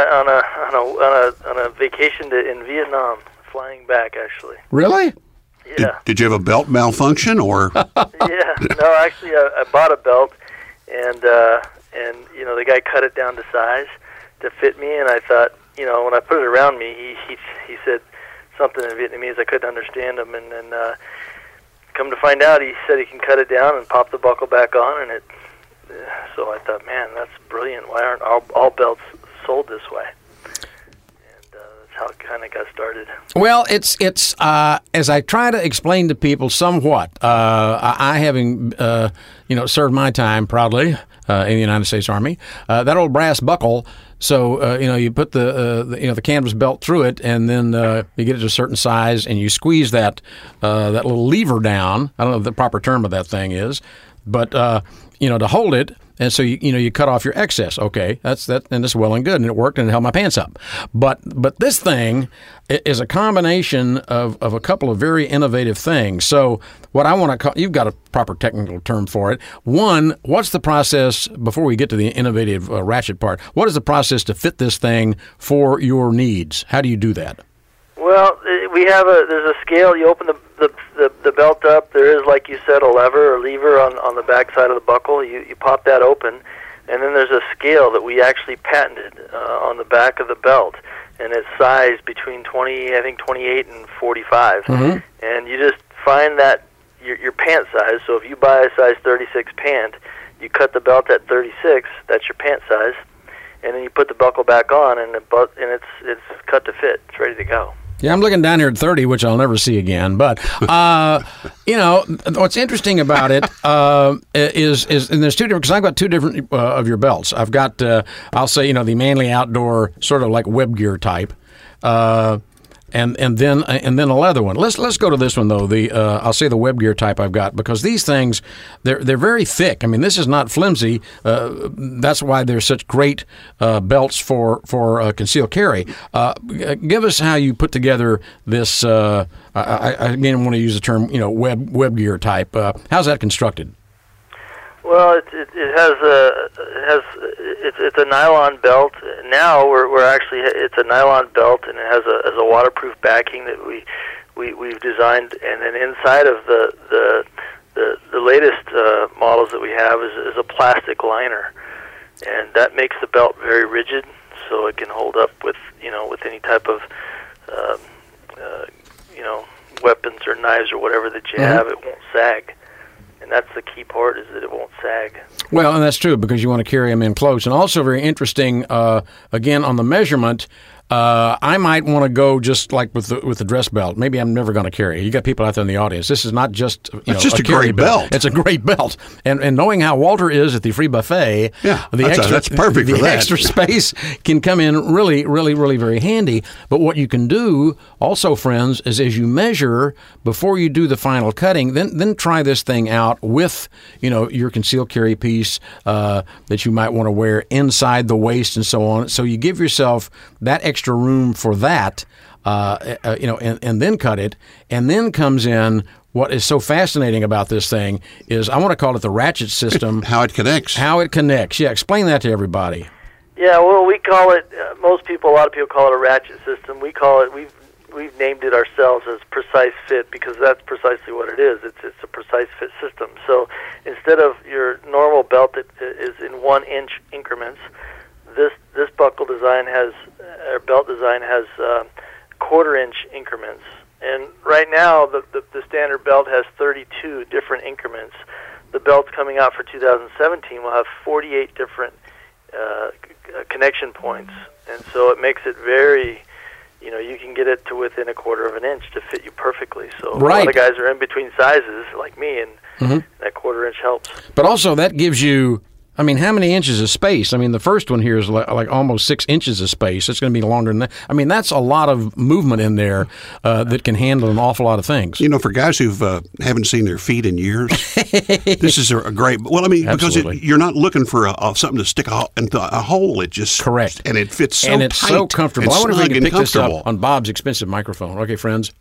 on a vacation in Vietnam. Flying back, actually. Really? Yeah. Did you have a belt malfunction, or? Yeah. No, actually, I bought a belt, and the guy cut it down to size to fit me, and I thought, when I put it around me, he said something in Vietnamese. I couldn't understand him, and then come to find out, he said he can cut it down and pop the buckle back on, and so I thought, man, that's brilliant. Why aren't all belts sold this way? How it kind of got started. Well, it's as I try to explain to people somewhat, I having served my time proudly in the United States Army, that old brass buckle. So you put the canvas belt through it, and then you get it to a certain size, and you squeeze that little lever down. I don't know what the proper term of that thing is, but to hold it. And so you cut off your excess. Okay, that's that, and it's well and good, and it worked, and it held my pants up. But this thing is a combination of a couple of very innovative things. So what I want to call, you've got a proper technical term for it. One, what's the process before we get to the innovative ratchet part? What is the process to fit this thing for your needs? How do you do that? Well, there's a scale. You open the belt up. There is, like you said, a lever on the back side of the buckle. You pop that open, and then there's a scale that we actually patented on the back of the belt, and it's sized between 28 and 45. Mm-hmm. And you just find that your pant size. So if you buy a size 36 pant, you cut the belt at 36. That's your pant size, and then you put the buckle back on, and it's cut to fit. It's ready to go. Yeah, I'm looking down here at 30, which I'll never see again. But, what's interesting about it is and there's two different, because I've got two different of your belts. I've got, I'll say, the Manly Outdoor sort of like web gear type. And then a leather one. Let's go to this one though. I'll say the web gear type I've got, because these things they're very thick. I mean, this is not flimsy. That's why they're such great belts for concealed carry. Give us how you put together this. I again want to use the term web gear type. How's that constructed? Well, it's a nylon belt. Now we're actually, it's a nylon belt, and it has a waterproof backing that we've designed, and then inside of the latest models that we have is a plastic liner, and that makes the belt very rigid, so it can hold up with any type of weapons or knives or whatever that you have. It won't sag. And that's the key part, is that it won't sag. Well, and that's true, because you want to carry them in close. And also very interesting, again, on the measurement, I might want to go just like with the dress belt. Maybe I'm never going to carry it. You got people out there in the audience. This is not just it's just a great belt. It's a great belt. And knowing how Walter is at the free buffet, that's perfect for the that. extra space can come in really, really, really very handy. But what you can do also, friends, is as you measure before you do the final cutting, then try this thing out with your concealed carry piece that you might want to wear inside the waist and so on. So you give yourself that extra room for that, and then cut it, and then comes in what is so fascinating about this thing is I want to call it the ratchet system. How it connects. Yeah, explain that to everybody. Yeah, well, we call it. A lot of people call it a ratchet system. We call it. We've named it ourselves as Precise Fit, because that's precisely what it is. It's a precise fit system. So instead of your normal belt that is in 1-inch increments, this buckle design belt design has 1/4-inch increments. And right now, the standard belt has 32 different increments. The belts coming out for 2017 will have 48 different connection points. And so it makes it very, you can get it to within 1/4 of an inch to fit you perfectly. So a lot of guys are in between sizes like me, and that 1/4 inch helps. But also that gives you, how many inches of space? The first one here is like almost 6 inches of space. It's going to be longer than that. That's a lot of movement in there that can handle an awful lot of things. For guys who haven't seen their feet in years, this is a great. Well, because you're not looking for something to stick into a hole. It just correct, and it fits so and it's tight so comfortable. I wonder if we can pick this up on Bob's expensive microphone. Okay, friends,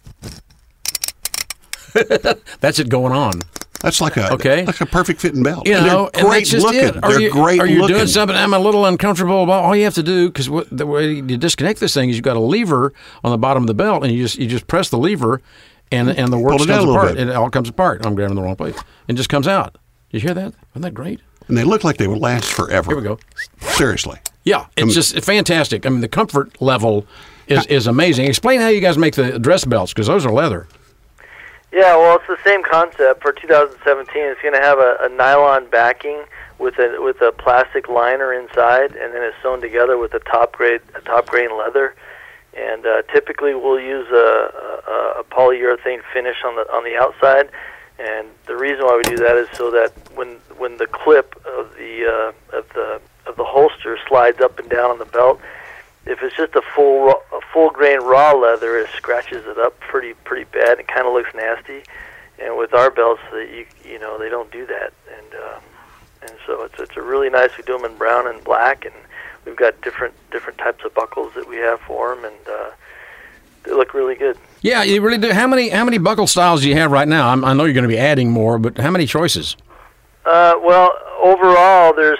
that's it going on. That's like a perfect fitting belt. They're great looking. They're great looking. Are you doing something I'm a little uncomfortable about? All you have to do, because the way you disconnect this thing is you've got a lever on the bottom of the belt, and you just press the lever, and the works comes apart. It all comes apart. I'm grabbing the wrong place. It just comes out. Did you hear that? Isn't that great? And they look like they would last forever. Here we go. Seriously. Yeah, it's just fantastic. The comfort level is amazing. Explain how you guys make the dress belts, because those are leather. Yeah, well, it's the same concept. For 2017, it's going to have a nylon backing with a plastic liner inside, and then it's sewn together with a top grain leather. And typically, we'll use a polyurethane finish on the outside. And the reason why we do that is so that when the clip of the holster slides up and down on the belt, if it's just a full grain raw leather, it scratches it up pretty bad. It kind of looks nasty. And with our belts, they don't do that. And so it's a really nice. We do them in brown and black, and we've got different types of buckles that we have for them, and they look really good. Yeah, you really do. How many buckle styles do you have right now? I know you're going to be adding more, but how many choices? Well, overall, there's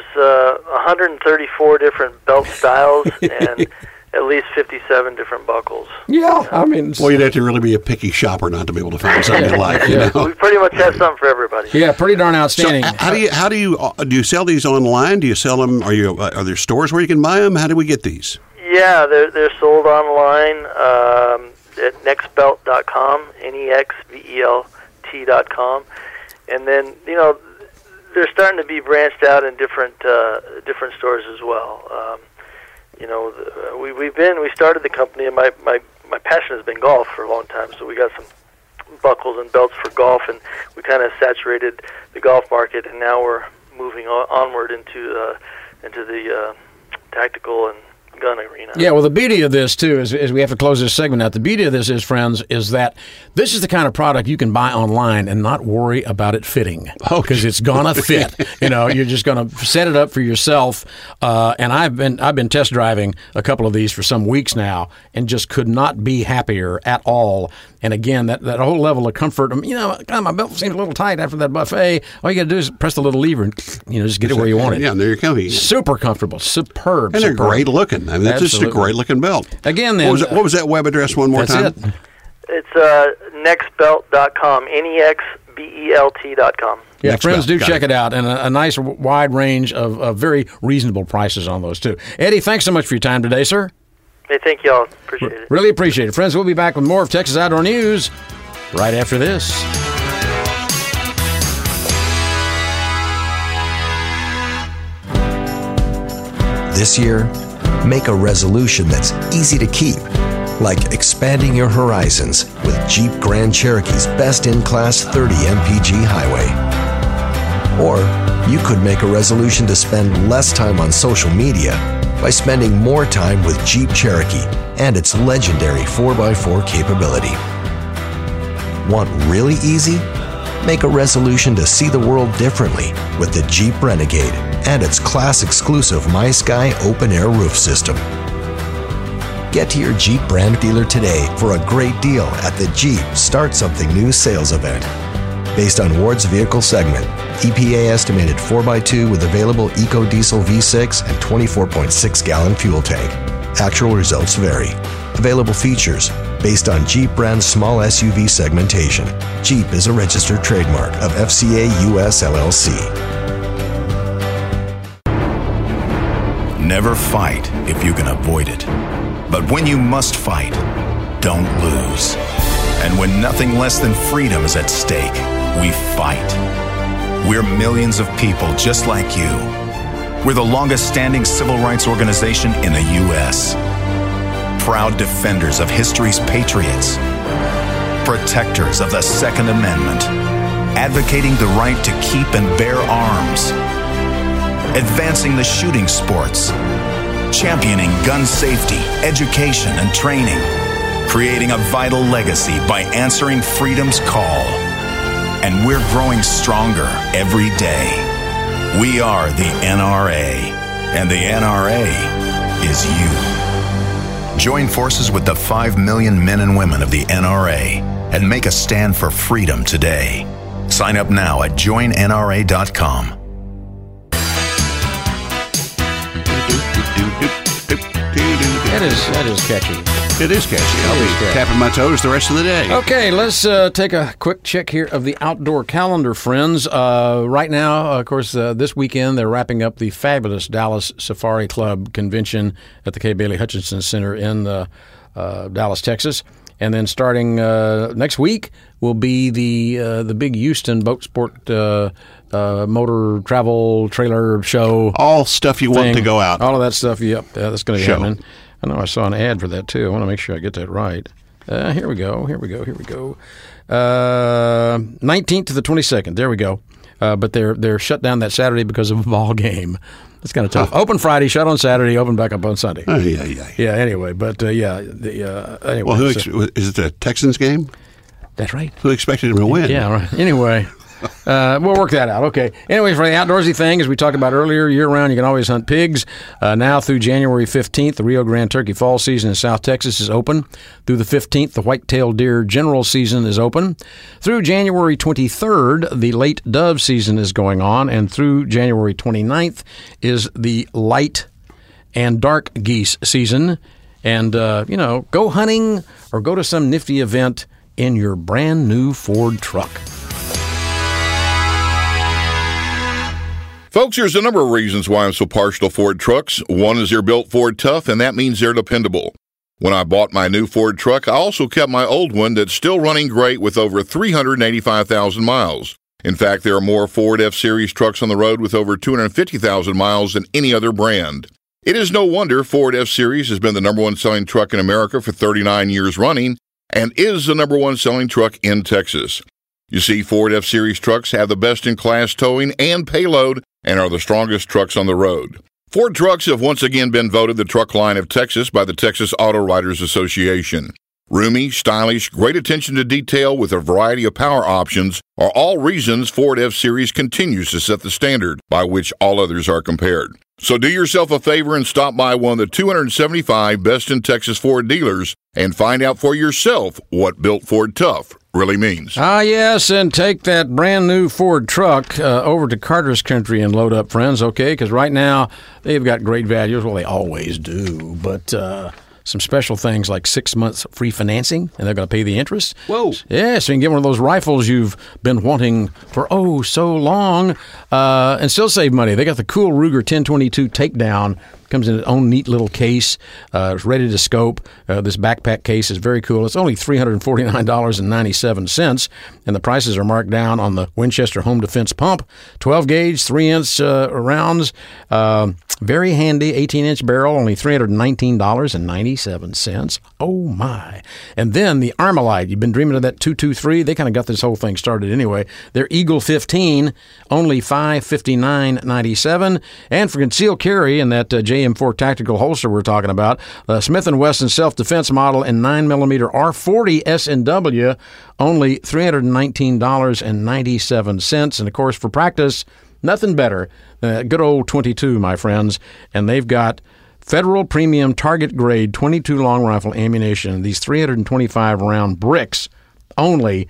134 different belt styles and at least 57 different buckles. Yeah, well, you'd have to really be a picky shopper not to be able to find something you like. We pretty much have something for everybody. Yeah, pretty darn outstanding. So how do you sell these online? Do you sell them? Are there stores where you can buy them? How do we get these? Yeah, they're sold online at nexbelt.com, nexbelt.com, and then they're starting to be branched out in different stores as well. We started the company, and my my passion has been golf for a long time. So we got some buckles and belts for golf, and we kind of saturated the golf market, and now we're moving onward into the tactical and gun arena. Yeah, well, the beauty of this, too, is we have to close this segment out. The beauty of this is, friends, is that this is the kind of product you can buy online and not worry about it fitting. Because it's going to fit. You're just going to set it up for yourself. And I've been test driving a couple of these for some weeks now and just could not be happier at all. And again, that whole level of comfort, God, my belt seems a little tight after that buffet. All you got to do is press the little lever and, just get it where you want it. Yeah, and there you're coming. Super comfortable. Superb. And they're great looking. I mean, that's just a great looking belt. Again, then. What was that web address one more time? That's it. It's nexbelt.com, nexbelt.com. Yeah, friends, do check it out. And a nice wide range of very reasonable prices on those, too. Eddie, thanks so much for your time today, sir. Hey, thank y'all. Appreciate it. Really appreciate it. Friends, we'll be back with more of Texas Outdoor News right after this. This year, make a resolution that's easy to keep, like expanding your horizons with Jeep Grand Cherokee's best-in-class 30 mpg highway. Or you could make a resolution to spend less time on social media by spending more time with Jeep Cherokee and its legendary 4x4 capability. Want really easy? Make a resolution to see the world differently with the Jeep Renegade and its class-exclusive MySky open-air roof system. Get to your Jeep brand dealer today for a great deal at the Jeep Start Something New sales event. Based on Ward's vehicle segment, EPA estimated 4x2 with available EcoDiesel V6 and 24.6-gallon fuel tank. Actual results vary. Available features based on Jeep brand small SUV segmentation. Jeep is a registered trademark of FCA US LLC. Never fight if you can avoid it. But when you must fight, don't lose. And when nothing less than freedom is at stake, we fight. We're millions of people just like you. We're the longest-standing civil rights organization in the U.S. Proud defenders of history's patriots. Protectors of the Second Amendment. Advocating the right to keep and bear arms. Advancing the shooting sports. Championing gun safety, education, and training. Creating a vital legacy by answering freedom's call. And we're growing stronger every day. We are the NRA, and the NRA is you. Join forces with the 5 million men and women of the NRA and make a stand for freedom today. Sign up now at joinnra.com. That is catchy. It is catchy. I'll be tapping my toes the rest of the day. Okay, let's take a quick check here of the outdoor calendar, friends. Right now, of course, this weekend they're wrapping up the fabulous Dallas Safari Club convention at the Kay Bailey Hutchinson Center in Dallas, Texas. And then starting next week will be the big Houston boat sport motor travel trailer show. All stuff you want to go out. All of that stuff, yep. That's going to be happening. I know I saw an ad for that, too. I want to make sure I get that right. Here we go. 19th to the 22nd. There we go. But they're shut down that Saturday because of a ball game. That's kind of tough. Open Friday, shut on Saturday, open back up on Sunday. Yeah, anyway. But, anyway. Well, is it the Texans game? That's right. Who expected him to win? Yeah, right. Anyway. We'll work that out. Okay. Anyway, for the outdoorsy thing, as we talked about earlier, year-round, you can always hunt pigs. Now through January 15th, the Rio Grande turkey fall season in South Texas is open. Through the 15th, the white-tailed deer general season is open. Through January 23rd, the late dove season is going on. And through January 29th is the light and dark geese season. And, go hunting or go to some nifty event in your brand-new Ford truck. Folks, there's a number of reasons why I'm so partial to Ford trucks. One is they're built Ford tough, and that means they're dependable. When I bought my new Ford truck, I also kept my old one that's still running great with over 385,000 miles. In fact, there are more Ford F-Series trucks on the road with over 250,000 miles than any other brand. It is no wonder Ford F-Series has been the number one selling truck in America for 39 years running and is the number one selling truck in Texas. You see, Ford F-Series trucks have the best-in-class towing and payload and are the strongest trucks on the road. Ford trucks have once again been voted the truck line of Texas by the Texas Auto Writers Association. Roomy, stylish, great attention to detail with a variety of power options are all reasons Ford F-Series continues to set the standard by which all others are compared. So do yourself a favor and stop by one of the 275 best in Texas Ford dealers and find out for yourself what built Ford tough really means. Ah, yes, and take that brand new Ford truck over to Carter's Country and load up, friends, okay? Because right now they've got great values. Well, they always do, but some special things like 6 months free financing, and they're going to pay the interest. Whoa. Yeah, so you can get one of those rifles you've been wanting for, so long, and still save money. They got the cool Ruger 1022 Takedown. Comes in its own neat little case. It's ready to scope. This backpack case is very cool. It's only $349.97, and the prices are marked down on the Winchester Home Defense pump. 12-gauge, 3-inch rounds. Very handy, 18-inch barrel, only $319.97. Oh, my. And then the Armalite. You've been dreaming of that 223. They kind of got this whole thing started anyway. Their Eagle 15, only $559.97. And for concealed carry in that JM4 tactical holster we're talking about, Smith & Wesson self-defense model in 9mm R40 S&W, only $319.97. And, of course, for practice, nothing better than that good old 22, my friends. And they've got Federal Premium Target Grade 22 long rifle ammunition, these 325-round bricks, only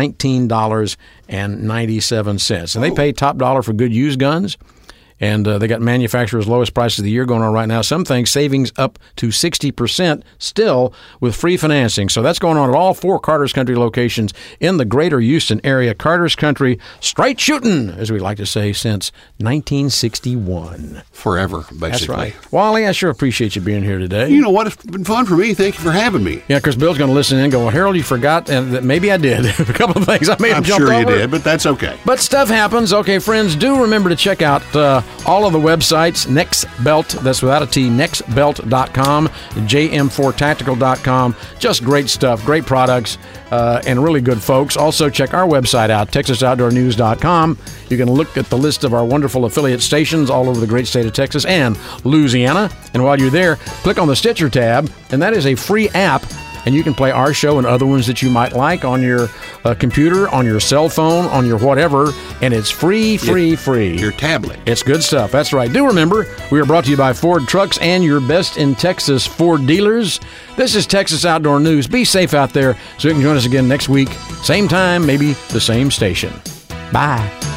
$19.97. And they pay top dollar for good used guns. And they got manufacturers' lowest prices of the year going on right now. Some things savings up to 60% still with free financing. So that's going on at all 4 Carter's Country locations in the greater Houston area. Carter's Country, straight shooting, as we like to say, since 1961. Forever, basically. That's right. Wally, I sure appreciate you being here today. You know what? It's been fun for me. Thank you for having me. Yeah, because Bill's going to listen in and go, well, Harold, you forgot. And that maybe I did. A couple of things I may have jumped over. I'm sure you did, but that's okay. But stuff happens. Okay, friends, do remember to check out all of the websites, Nexbelt, that's without a T, nexbelt.com, jm4tactical.com. Just great stuff, great products, and really good folks. Also, check our website out, texasoutdoornews.com. You can look at the list of our wonderful affiliate stations all over the great state of Texas and Louisiana. And while you're there, click on the Stitcher tab, and that is a free app. And you can play our show and other ones that you might like on your computer, on your cell phone, on your whatever, and it's free. Your tablet. It's good stuff. That's right. Do remember, we are brought to you by Ford Trucks and your best in Texas Ford dealers. This is Texas Outdoor News. Be safe out there so you can join us again next week. Same time, maybe the same station. Bye.